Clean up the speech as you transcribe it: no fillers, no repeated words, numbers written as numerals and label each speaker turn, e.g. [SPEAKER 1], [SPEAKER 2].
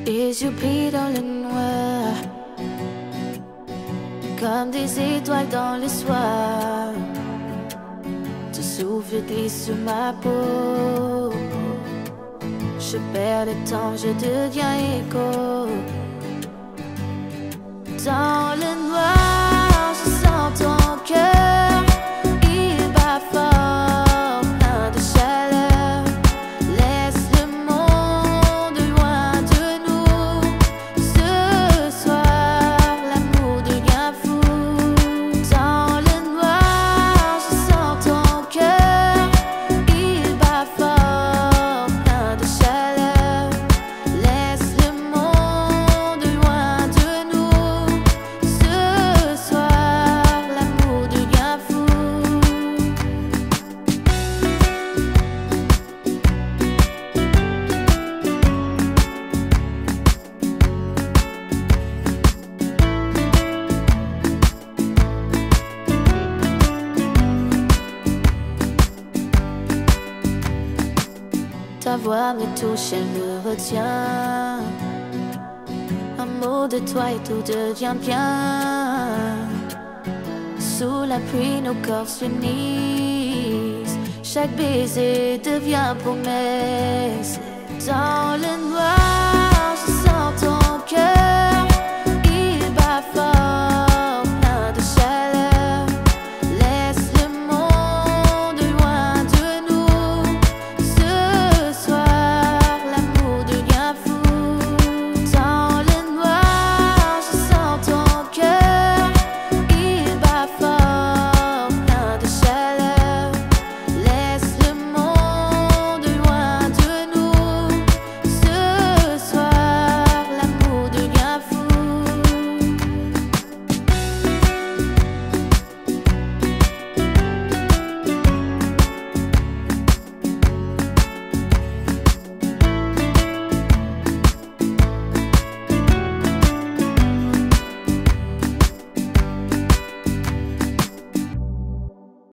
[SPEAKER 1] Les yeux pris dans le noir, comme des étoiles dans le soir. Ton souffle glisse sur ma peau. Je perds le temps, je deviens écho. Dans le noir, je sens ton cœur. Il bat fort, plein de chaleur. Laisse le monde loin de nous. Ce soir, l'amour devient fou. Dans le noir, je sens ton cœur. Il bat fort, plein de chaleur. Laisse le monde loin de nous. Ce soir, l'amour devient fou. Ta voix me touche, elle me retient. Un mot de toi et tout devient bien. Sous la pluie, nos corps s'unissent. Chaque baiser devient promesse. Dans le noir,